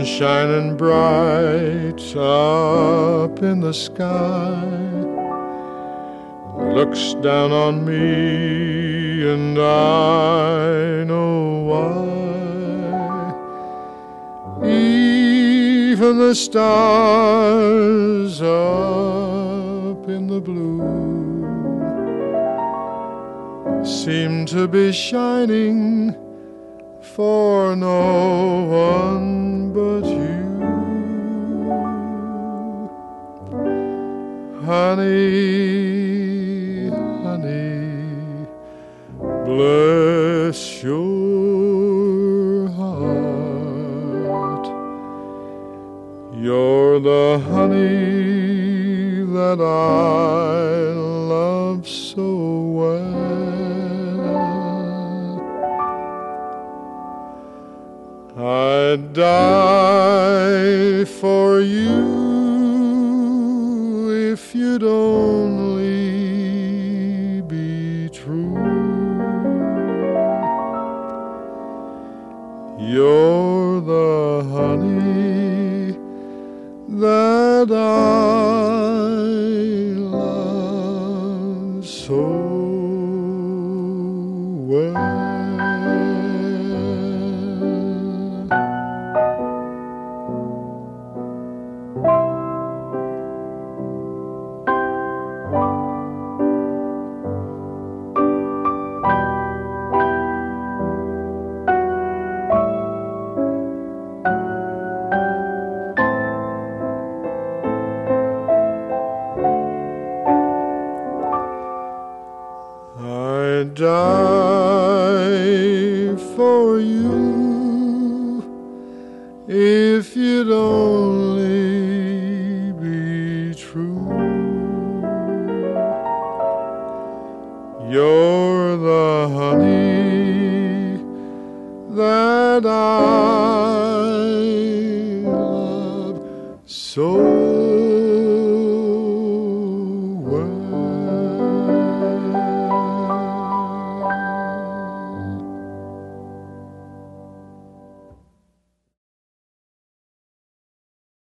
shining bright up in the sky, looks down on me and I know why. Even the stars up in the blue seem to be shining for no one but you. Honey, honey, bless your heart. You're the honey that I love so well. I'd die for you if you'd only be true. You're the honey that I love so well. I'd die for you if you'd only be true. You're the honey that I love so